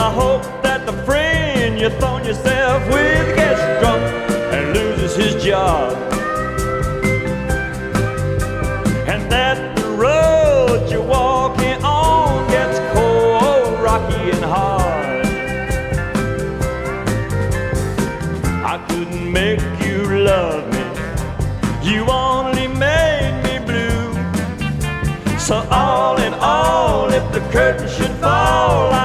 I hope that the friend you thrown yourself with gets drunk and loses his job, and that the road you're walking on gets cold, rocky, and hard. I couldn't make you love me, you only made me blue. So all in all, if the curtain should fall,